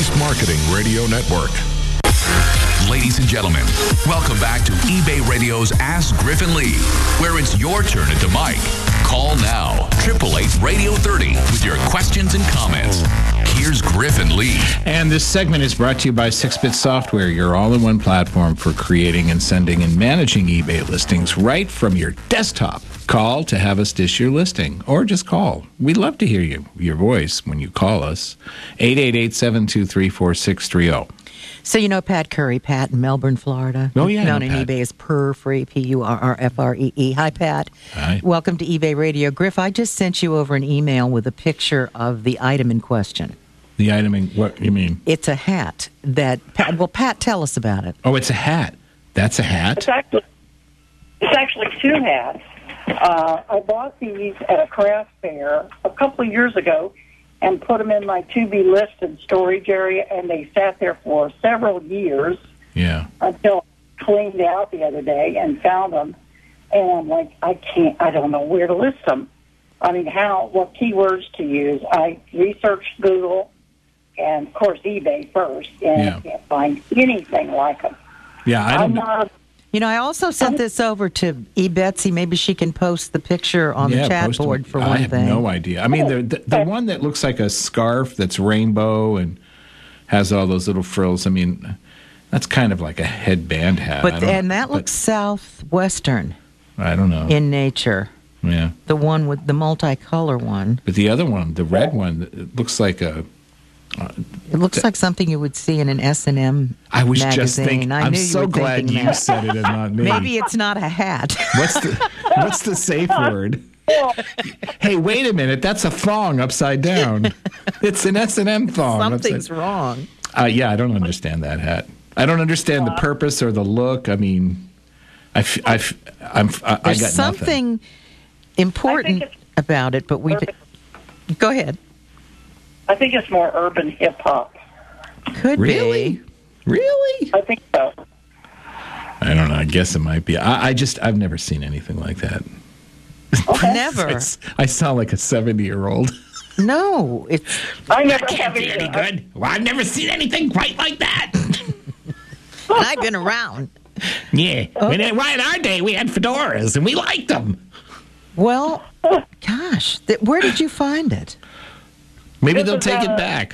Voice Marketing Radio Network. Ladies and gentlemen, welcome back to eBay Radio's Ask Griffin Lee, where it's your turn at the mic. Call now, 888-Radio30 with your questions and comments. Here's Griffin Lee. And this segment is brought to you by 6-Bit Software, your all-in-one platform for creating and sending and managing eBay listings right from your desktop. Call to have us dish your listing, or just call. We'd love to hear your voice when you call us. 888-723-4630. So you know Pat Curry, Pat in Melbourne, Florida. Oh, yeah. Known in eBay as Purrfree, Purrfree. Hi, Pat. Hi. Welcome to eBay Radio. Griff, I just sent you over an email with a picture of the item in question. The item in, what you mean? It's a hat that, Pat, tell us about it. Oh, it's a hat. That's a hat? It's actually two hats. I bought these at a craft fair a couple of years ago and put them in my to-be-listed storage area, and they sat there for several years. Yeah. Until I cleaned out the other day and found them. And I'm like, I don't know where to list them. I mean, what keywords to use. I researched Google and, of course, eBay first, and I can't find anything like them. Yeah, I don't know. You know, I also sent this over to eBetsy. Maybe she can post the picture on the chat board for one thing. I have no idea. I mean, the one that looks like a scarf that's rainbow and has all those little frills, I mean, that's kind of like a headband hat. And that looks southwestern. I don't know. In nature. Yeah. The one with the multicolor one. But the other one, the red one, it looks like a... it looks like something you would see in an S&M magazine. I was just thinking. I'm so glad you said it and not me. Maybe it's not a hat. What's the safe word? Hey, wait a minute. That's a thong upside down. It's an S&M thong. Something's wrong. Yeah, I don't understand that hat. I don't understand the purpose or the look. I mean, I got There's something important about it, but go ahead. I think it's more urban hip-hop. Could be. Really? I think so. I don't know. I guess it might be. I've never seen anything like that. Okay. Never. I sound like a 70-year-old. No, I never can't be any good. Well, I've never seen anything quite like that. I've been around. Yeah. Okay. In our day, we had fedoras, and we liked them. Well, gosh, where did you find it? Maybe they'll take it back.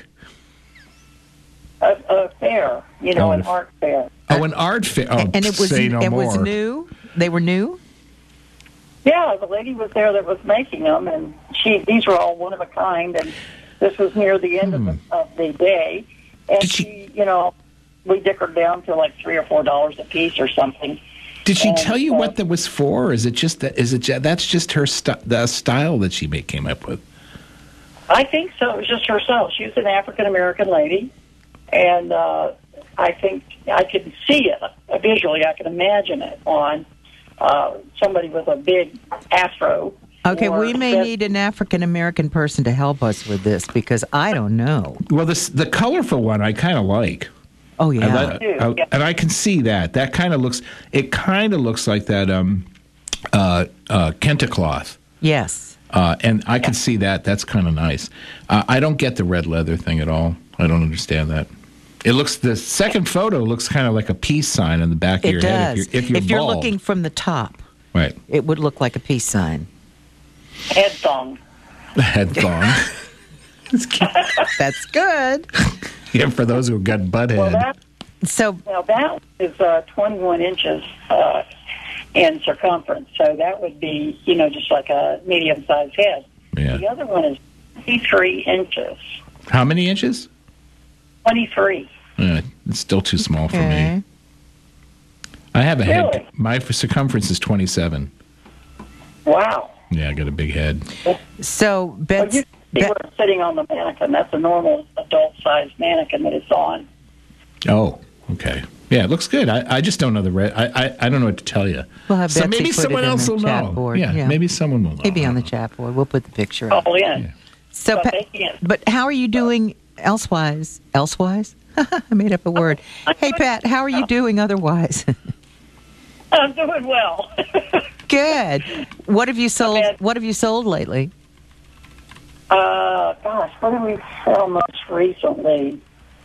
A fair, an art fair. Oh, an art fair. Oh, and it was was new. They were new. Yeah, the lady was there that was making them, and these were all one of a kind. And this was near the end of the day, and she, we dickered down to like $3 or $4 a piece or something. Did she tell you what that was for? Or is it just that? That's just her the style that she came up with? I think so. It was just herself. She was an African-American lady, and I think I can see it visually. I can imagine it on somebody with a big afro. Okay, we may need an African-American person to help us with this because I don't know. Well, the colorful one I kind of like. Oh, yeah. And I can see that. That kind of looks like that Kenta cloth. Yes. And I can see that. That's kind of nice. I don't get the red leather thing at all. I don't understand that. The second photo looks kind of like a peace sign on the back of your head. If you're bald. Looking from the top, right, it would look like a peace sign. Head thong. Head thong. That's good. Yeah, for those who got butt head. That is 21 inches in circumference, so that would be, just like a medium-sized head. Yeah. The other one is 23 inches. How many inches? 23. It's still too small for me. I have a head. My circumference is 27. Wow. Yeah, I got a big head. So, Betsy... You were sitting on the mannequin. That's a normal adult-sized mannequin that it's on. Oh, okay. Yeah, it looks good. I just don't know the red. I don't know what to tell you. We'll have so Betsy maybe put someone it in else the will chat know. Board. Yeah, maybe someone will know. Maybe on the chat board. We'll put the picture up. Oh, yeah. Yeah. So, but how are you doing elsewise? Elsewise? I made up a word. Hey, Pat, how are you doing otherwise? I'm doing well. Good. What have you sold? What have you sold lately? Gosh, what did we sell most recently?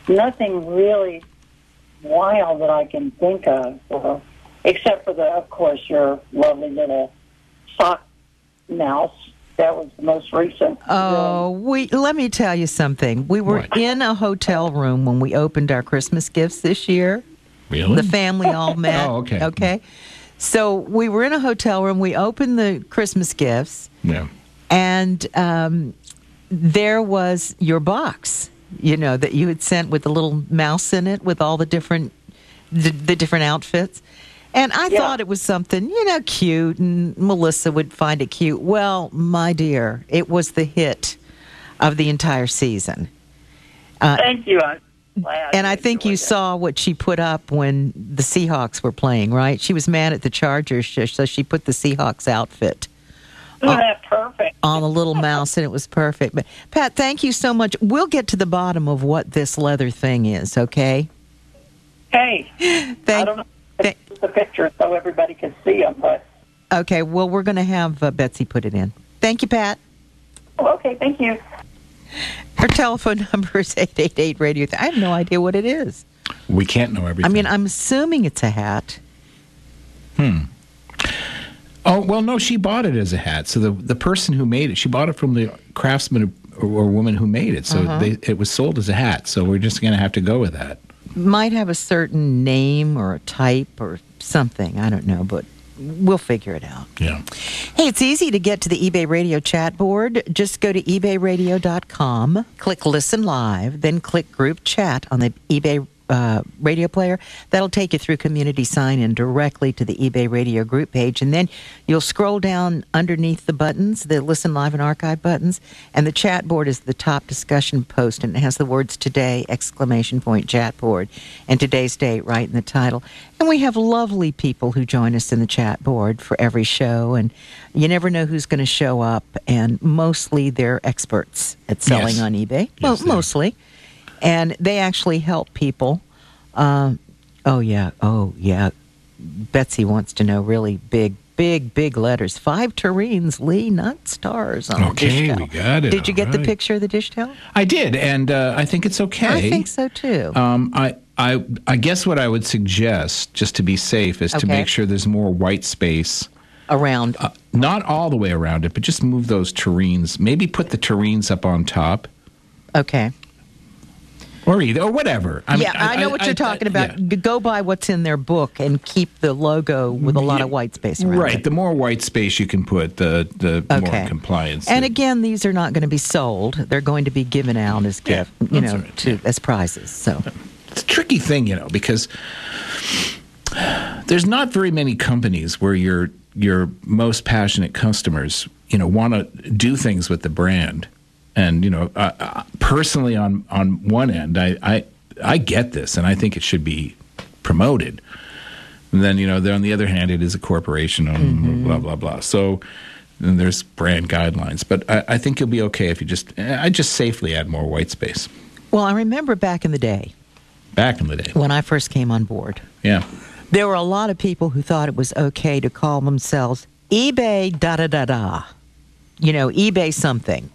nothing really wild that I can think of, except for of course, your lovely little sock mouse. That was the most recent. Oh, let me tell you something. We were in a hotel room when we opened our Christmas gifts this year. Really? The family all met. Oh, okay. Okay. So we were in a hotel room. We opened the Christmas gifts. Yeah. And there was your box, that you had sent with the little mouse in it with all the different outfits. And I thought it was something, cute, and Melissa would find it cute. Well, my dear, it was the hit of the entire season. Thank you. I'm glad. And I think you saw what she put up when the Seahawks were playing, right? She was mad at the Chargers, so she put the Seahawks outfit. Isn't that perfect? On a little mouse, and it was perfect. But Pat, thank you so much. We'll get to the bottom of what this leather thing is, okay? Hey, I don't know if it's the picture so everybody can see them, but... Okay, well, we're going to have Betsy put it in. Thank you, Pat. Oh, okay, thank you. Our telephone number is 888-RADIO. I have no idea what it is. We can't know everything. I mean, I'm assuming it's a hat. Oh, well, no, she bought it as a hat. So the person who made it, she bought it from the craftsman or woman who made it. So it was sold as a hat. So we're just going to have to go with that. Might have a certain name or a type or something. I don't know, but we'll figure it out. Yeah. Hey, it's easy to get to the eBay Radio chat board. Just go to ebayradio.com, click Listen Live, then click Group Chat on the eBay radio player. That'll take you through Community Sign-In directly to the eBay Radio group page, and then you'll scroll down underneath the buttons, the Listen Live and Archive buttons, and the chat board is the top discussion post, and it has the words Today, chat board, and today's date right in the title. And we have lovely people who join us in the chat board for every show, and you never know who's going to show up, and mostly they're experts at selling on eBay. Yes, well, mostly. And they actually help people. Oh, yeah. Betsy wants to know really big letters. 5 tureens, Lee, not stars on the dish towel. We got it. Did you get the right. picture of the dish towel? I did, and I think it's okay. I think so, too. I guess what I would suggest, just to be safe, is to make sure there's more white space. Around. Not all the way around it, but just move those tureens. Maybe put the tureens up on top. Okay. Or whatever. I know what you're talking about. Yeah. Go by what's in their book and keep the logo with a lot of white space around it. Right. The more white space you can put, the more compliance. And again, these are not going to be sold. They're going to be given out as gift, as prizes. So it's a tricky thing, because there's not very many companies where your most passionate customers, want to do things with the brand. And, personally on one end, I get this, and I think it should be promoted. And then, on the other hand, it is a corporation, and blah, blah, blah. So then there's brand guidelines. But I think you'll be okay if you I just safely add more white space. Well, I remember back in the day. When I first came on board. Yeah. There were a lot of people who thought it was okay to call themselves eBay da-da-da-da. eBay something.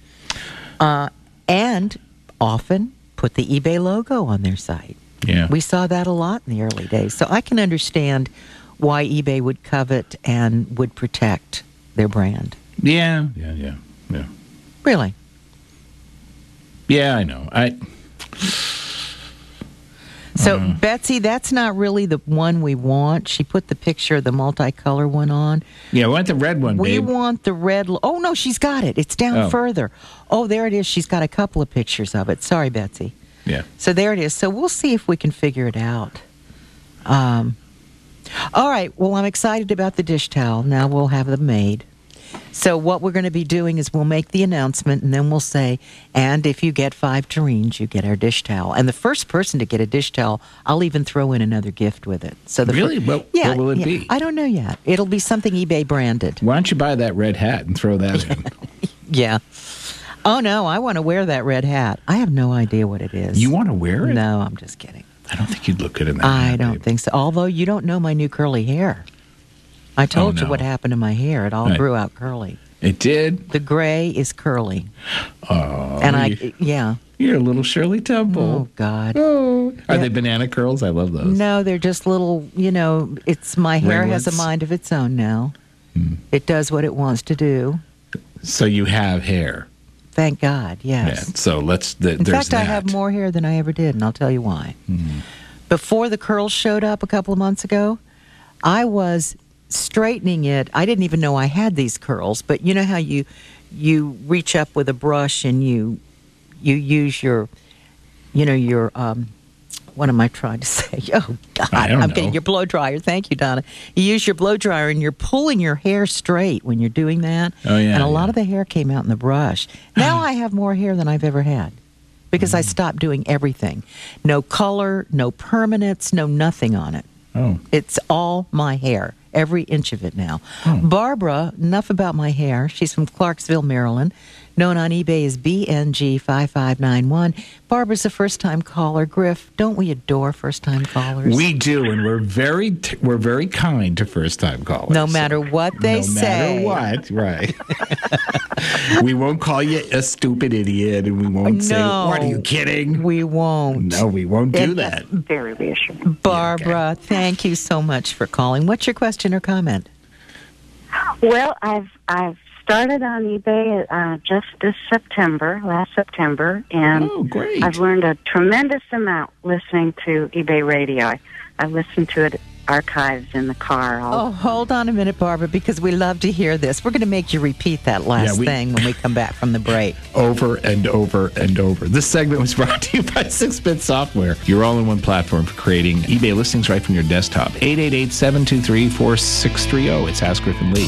And often put the eBay logo on their site. Yeah. We saw that a lot in the early days. So I can understand why eBay would covet and would protect their brand. Yeah. Really? Yeah, I know. So, Betsy, that's not really the one we want. She put the picture of the multicolor one on. Yeah, we want the red one, We babe. want the red. Oh, no, she's got it. It's down further. Oh, there it is. She's got a couple of pictures of it. Sorry, Betsy. Yeah. So there it is. So we'll see if we can figure it out. All right. Well, I'm excited about the dish towel. Now we'll have them made. So what we're going to be doing is we'll make the announcement, and then we'll say, and if you get 5 tureens, you get our dish towel. And the first person to get a dish towel, I'll even throw in another gift with it. So Really? What will it be? I don't know yet. It'll be something eBay branded. Why don't you buy that red hat and throw that in? Yeah. Oh, no, I want to wear that red hat. I have no idea what it is. You want to wear it? No, I'm just kidding. I don't think you'd look good in that I hat, don't babe. think so. Although you don't know my new curly hair. I told you what happened to my hair. It all grew out curly. It did? The gray is curly. Oh. And yeah. You're a little Shirley Temple. Oh, God. Oh. Are they banana curls? I love those. No, they're just little, it's my hair has a Ringlets? mind of its own now. It does what it wants to do. So you have hair. Thank God, Yeah. yes. So In there's fact, that. I have more hair than I ever did, and I'll tell you why. Before the curls showed up a couple of months ago, I was straightening it. I didn't even know I had these curls, but you know how you reach up with a brush and you use your what am I trying to say? Oh, God, I don't I'm know. getting your blow dryer. Thank you, Donna. You use your blow dryer and you're pulling your hair straight when you're doing that. Oh, yeah, And a lot yeah. of the hair came out in the brush. Now I have more hair than I've ever had because I stopped doing everything. No color, no permanents, no nothing on it. Oh. It's all my hair, every inch of it now. Barbara, enough about my hair. She's from Clarksville, Maryland, known on eBay as BNG5591. Barbara's a first-time caller. Griff, don't we adore first-time callers? We do, and we're very kind to first-time callers. No matter what they say. No matter what, right. We won't call you a stupid idiot, and we won't say, No. what, are you kidding? We won't. No, we won't do that. Very reassuring. Barbara, thank you so much for calling. What's your question or comment? Well, I've started on eBay just last September, and Oh, great. I've learned a tremendous amount listening to eBay Radio. I listen to it archived in the car. Oh, hold on a minute, Barbara, because we love to hear this. We're going to make you repeat that last thing when we come back from the break. Over and over and over. This segment was brought to you by 6-Bit Software, your all-in-one platform for creating eBay listings right from your desktop. 888-723-4630. It's Ask Griffin Lee.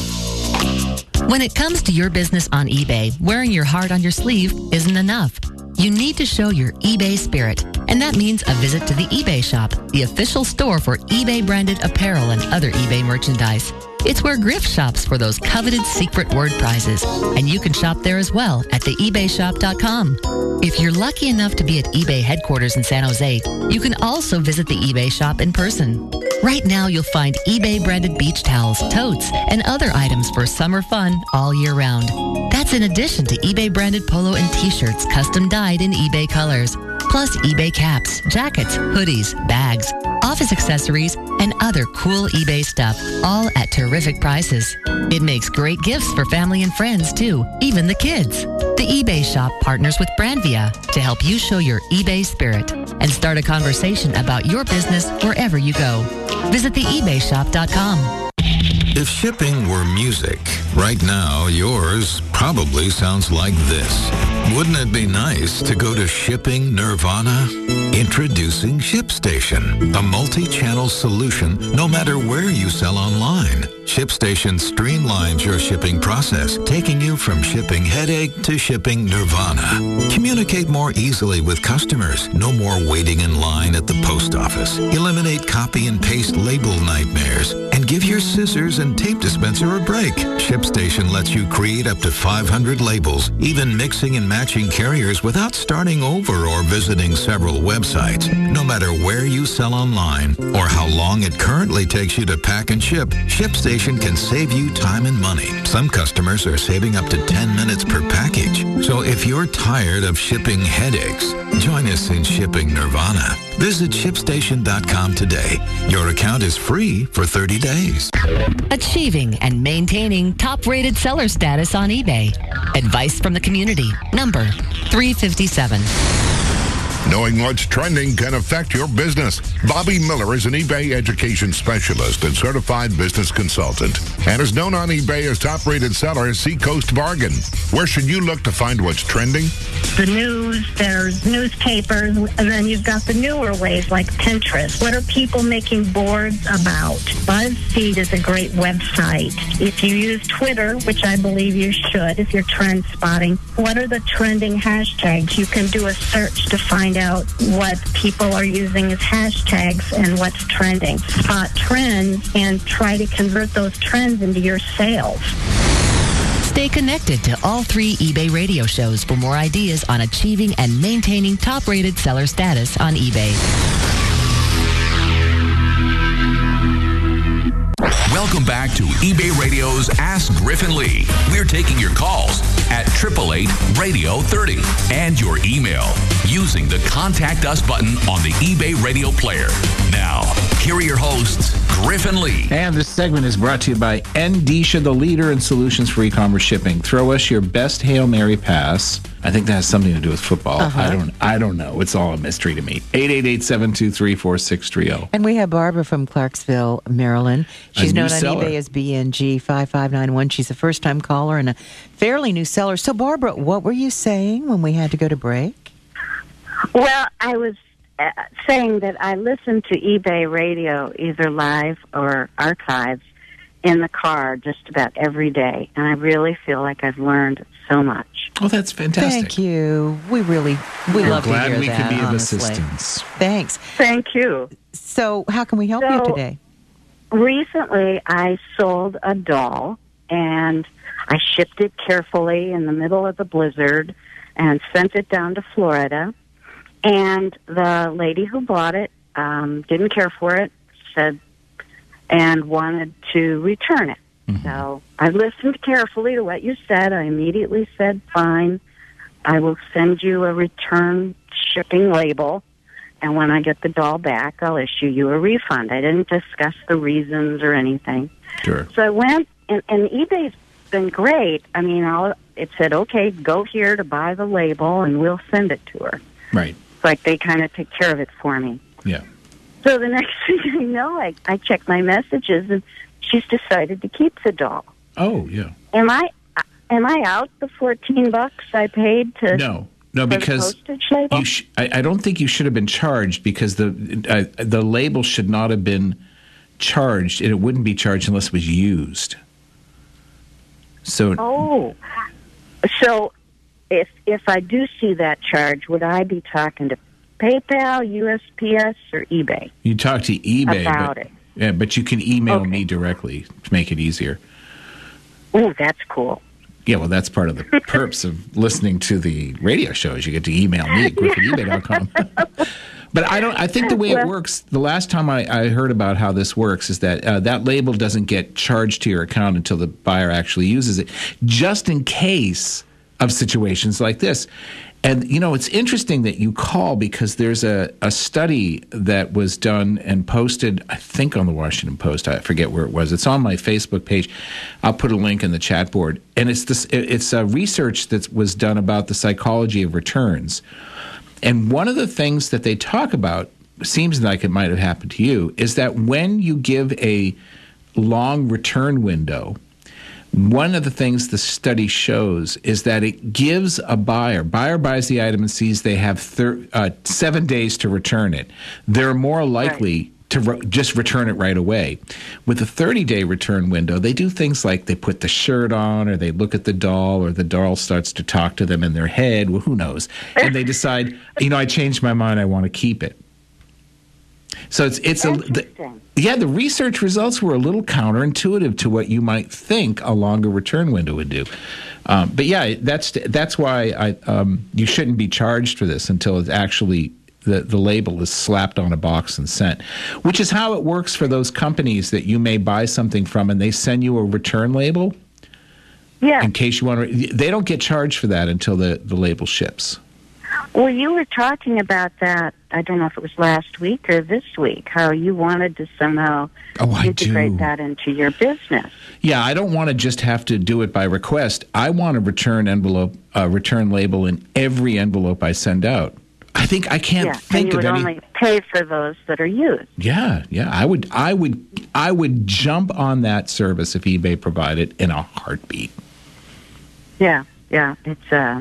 When it comes to your business on eBay, wearing your heart on your sleeve isn't enough. You need to show your eBay spirit, and that means a visit to the eBay shop, the official store for eBay-branded apparel and other eBay merchandise. It's where Griff shops for those coveted secret word prizes, and you can shop there as well at theebayshop.com. If you're lucky enough to be at eBay headquarters in San Jose, you can also visit the eBay shop in person. Right now, you'll find eBay-branded beach towels, totes, and other items for summer fun all year round. That's in addition to eBay-branded polo and T-shirts custom dyed in eBay colors, plus eBay caps, jackets, hoodies, bags, office accessories, and other cool eBay stuff, all at terrific prices. It makes great gifts for family and friends, too, even the kids. The eBay shop partners with Brandvia to help you show your eBay spirit and start a conversation about your business wherever you go. Visit theebayshop.com. If shipping were music, right now yours probably sounds like this. Wouldn't it be nice to go to Shipping Nirvana? Introducing ShipStation, a multi-channel solution no matter where you sell online. ShipStation streamlines your shipping process, taking you from shipping headache to shipping nirvana. Communicate more easily with customers. No more waiting in line at the post office. Eliminate copy and paste label nightmares. And give your scissors and tape dispenser a break. ShipStation lets you create up to 500 labels, even mixing and matching carriers without starting over or visiting several websites. No matter where you sell online or how long it currently takes you to pack and ship, ShipStation can save you time and money. Some customers are saving up to 10 minutes per package. So if you're tired of shipping headaches, join us in Shipping Nirvana. Visit ShipStation.com today. Your account is free for 30 days. Achieving and maintaining top-rated seller status on eBay. Advice from the community. Number 357. Knowing what's trending can affect your business. Bobby Miller is an eBay education specialist and certified business consultant and is known on eBay as top-rated seller Seacoast Bargain. Where should you look to find what's trending? The news, there's newspapers, and then you've got the newer ways like Pinterest. What are people making boards about? BuzzFeed is a great website. If you use Twitter, which I believe you should if you're trend spotting, what are the trending hashtags? You can do a search to find out what people are using as hashtags and what's trending. Spot trends and try to convert those trends into your sales. Stay connected to all 3 eBay radio shows for more ideas on achieving and maintaining top-rated seller status on eBay. Welcome back to eBay Radio's Ask Griffin Lee. We're taking your calls at 888-RADIO-30 and your email using the Contact Us button on the eBay Radio player. Now, here are your hosts, Griffin Lee. And this segment is brought to you by Endicia, the leader in solutions for e-commerce shipping. Throw us your best Hail Mary pass. I think that has something to do with football. I don't know. It's all a mystery to me. 888-723-4630. And we have Barbara from Clarksville, Maryland. She's known on seller. eBay as BNG5591. She's a first-time caller and a fairly new seller. So, Barbara, what were you saying when we had to go to break? Well, I was saying that I listen to eBay Radio, either live or archives, in the car just about every day. And I really feel like I've learned so much. Oh, that's fantastic. Thank you. We love to hear that. Glad we could be of honestly. assistance. Thanks. Thank you. So, how can we help you today? Recently, I sold a doll, and I shipped it carefully in the middle of the blizzard and sent it down to Florida. And the lady who bought it didn't care for it, said, and wanted to return it. Mm-hmm. So I listened carefully to what you said. I immediately said, fine, I will send you a return shipping label, and when I get the doll back, I'll issue you a refund. I didn't discuss the reasons or anything. Sure. So I went, and eBay's been great. I mean, it said, okay, go here to buy the label, and we'll send it to her. Right. It's like they kind of take care of it for me. Yeah. So the next thing I know, I check my messages, and she's decided to keep the doll. Oh, yeah. Am I out the $14 I paid to? No, for because the postage label? I don't think you should have been charged, because the label should not have been charged, and it wouldn't be charged unless it was used. So. Oh, so if I do see that charge, would I be talking to PayPal, USPS, or eBay? You talk to eBay about it. Yeah, but you can email me directly to make it easier. Oh, that's cool. Yeah, well, that's part of the perks of listening to the radio shows. You get to email me at griffinebay.com. But I think the way it works, the last time I heard about how this works is that that label doesn't get charged to your account until the buyer actually uses it, just in case of situations like this. And, it's interesting that you call, because there's a study that was done and posted, I think, on the Washington Post. I forget where it was. It's on my Facebook page. I'll put a link in the chat board. And it's a research that was done about the psychology of returns. And one of the things that they talk about, seems like it might have happened to you, is that when you give a long return window, one of the things the study shows is that it gives a buyer buys the item and sees they have 7 days to return it. They're more likely to just return it right away. With a 30-day return window, they do things like they put the shirt on, or they look at the doll, or the doll starts to talk to them in their head. Well, who knows? And they decide, I changed my mind, I want to keep it. So it's the research results were a little counterintuitive to what you might think a longer return window would do. But yeah, that's why you shouldn't be charged for this until it's actually the label is slapped on a box and sent, which is how it works for those companies that you may buy something from and they send you a return label. Yeah. In case you want to, they don't get charged for that until the label ships. Well, you were talking about that, I don't know if it was last week or this week, how you wanted to somehow integrate that into your business. Yeah, I don't want to just have to do it by request. I want a return label in every envelope I send out. I think I can't think of any. And you would only pay for those that are used. Yeah. I would jump on that service if eBay provided in a heartbeat. Yeah. It's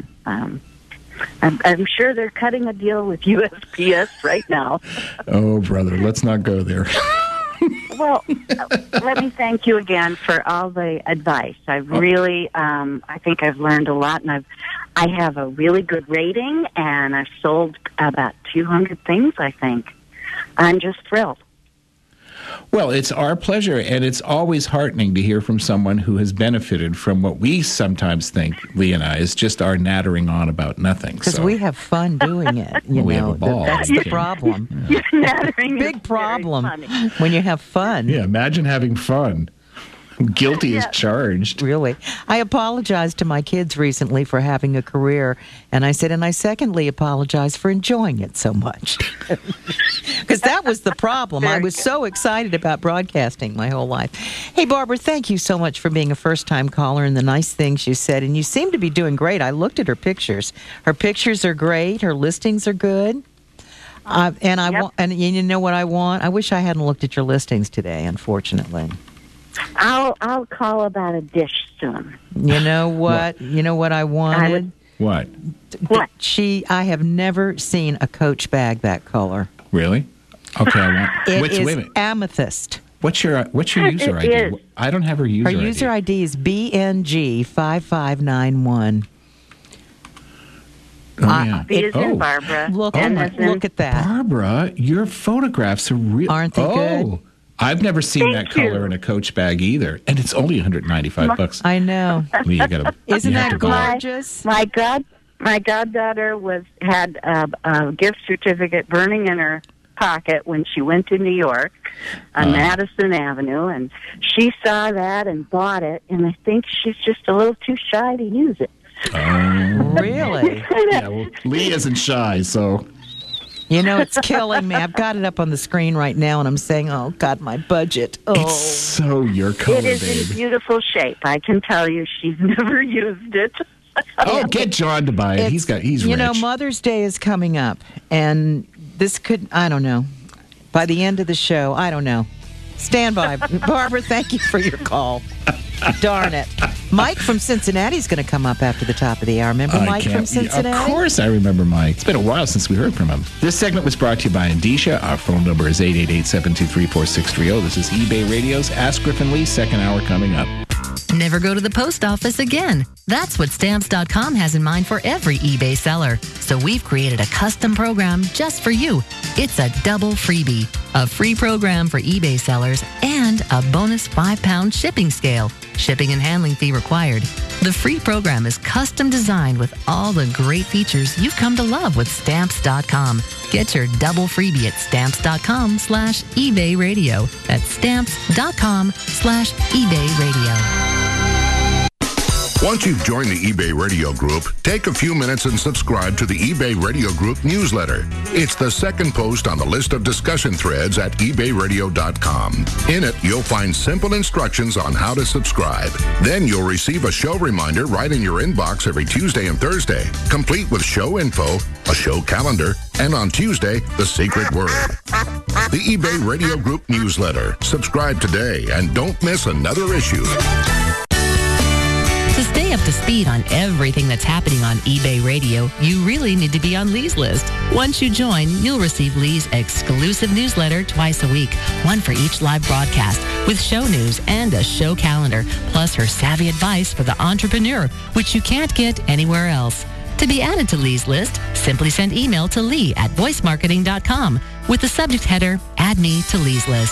I'm sure they're cutting a deal with USPS right now. Oh, brother, let's not go there. Well, let me thank you again for all the advice. I've really, I think I've learned a lot, and I have a really good rating, and I've sold about 200 things, I think. I'm just thrilled. Well, it's our pleasure, and it's always heartening to hear from someone who has benefited from what we sometimes think, Lee and I, is just our nattering on about nothing. Because we have fun doing it. We have a ball. That's the problem. Nattering Big problem when you have fun. Yeah, imagine having fun. Guilty as charged. Really. I apologized to my kids recently for having a career, and I said, and I secondly apologize for enjoying it so much. Because that was the problem. I was so excited about broadcasting my whole life. Hey, Barbara, thank you so much for being a first-time caller and the nice things you said, and you seem to be doing great. I looked at her pictures. Her pictures are great. Her listings are good. And you know what I want? I wish I hadn't looked at your listings today, unfortunately. I'll call about a dish soon. You know what? You know what I wanted? What? What? I have never seen a Coach bag that color. Really? Okay, I want. It is wait a minute. amethyst. What's your user It ID? is. I don't have her user ID. Her user ID is BNG5591. Oh, yeah. B is in Barbara. Look N at as in- look at that. Barbara, your photographs are real. Aren't they good? I've never seen Thank that color you. in a Coach bag either, and it's only $195. I know. Lee, you gotta, Isn't you have that to go out. gorgeous? My goddaughter had a gift certificate burning in her pocket when she went to New York on Madison Avenue, and she saw that and bought it, and I think she's just a little too shy to use it. Really? Yeah, well, Lee isn't shy, so. You know, it's killing me. I've got it up on the screen right now, and I'm saying, oh, God, my budget. Oh. It's so your color, It is babe. in beautiful shape. I can tell you she's never used it. Oh, get John to buy it. He's You rich. know, Mother's Day is coming up, and this could, I don't know. By the end of the show, I don't know. Stand by. Barbara, thank you for your call. Darn it. Mike from Cincinnati is going to come up after the top of the hour. Remember Mike from Cincinnati? Of course I remember Mike. It's been a while since we heard from him. This segment was brought to you by Indicia. Our phone number is 888-723-4630. This is eBay Radio's Ask Griffin Lee, second hour coming up. Never go to the post office again. That's what Stamps.com has in mind for every eBay seller. So we've created a custom program just for you. It's a double freebie, a free program for eBay sellers, and a bonus 5-pound shipping scale. Shipping and handling fee required. The free program is custom designed with all the great features you've come to love with Stamps.com. Get your double freebie at Stamps.com/eBay Radio. That's Stamps.com/eBay Radio. Once you've joined the eBay Radio Group, take a few minutes and subscribe to the eBay Radio Group newsletter. It's the second post on the list of discussion threads at ebayradio.com. In it, you'll find simple instructions on how to subscribe. Then you'll receive a show reminder right in your inbox every Tuesday and Thursday, complete with show info, a show calendar, and on Tuesday, the secret word. The eBay Radio Group newsletter. Subscribe today and don't miss another issue. To stay up to speed on everything that's happening on eBay Radio, you really need to be on Lee's list. Once you join, you'll receive Lee's exclusive newsletter twice a week, one for each live broadcast, with show news and a show calendar, plus her savvy advice for the entrepreneur, which you can't get anywhere else. To be added to Lee's list, simply send email to Lee@voicemarketing.com with the subject header, Add Me to Lee's List.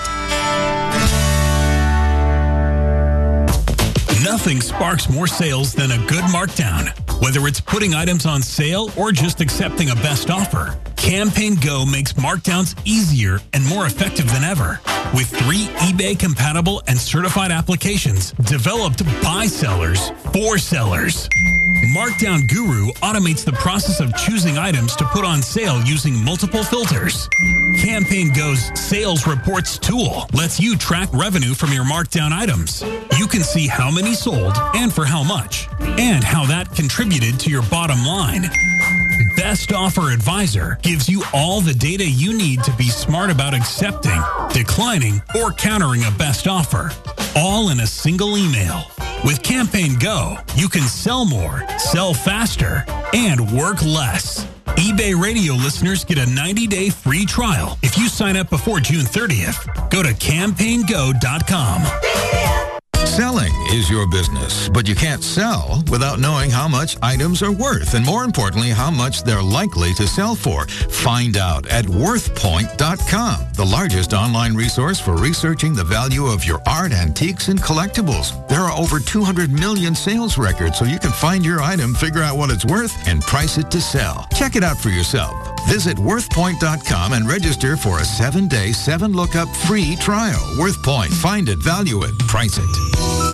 Nothing sparks more sales than a good markdown. Whether it's putting items on sale or just accepting a best offer, Campaign Go makes markdowns easier and more effective than ever. With 3 eBay-compatible and certified applications developed by sellers for sellers. Markdown Guru automates the process of choosing items to put on sale using multiple filters. Campaign Go's Sales Reports tool lets you track revenue from your markdown items. You can see how many sold and for how much, and how that contributed to your bottom line. Best Offer Advisor gives you all the data you need to be smart about accepting, declining, or countering a best offer, all in a single email. With Campaign Go, you can sell more, sell faster, and work less. eBay Radio listeners get a 90-day free trial if you sign up before June 30th. Go to campaigngo.com. Selling is your business, but you can't sell without knowing how much items are worth, and more importantly, how much they're likely to sell for. Find out at worthpoint.com. the largest online resource for researching the value of your art, antiques, and collectibles. There are over 200 million sales records, so you can find your item, figure out what it's worth, and price it to sell. Check it out for yourself. Visit worthpoint.com and register for a 7-day, 7-lookup free trial. WorthPoint. Find it, value it, price it.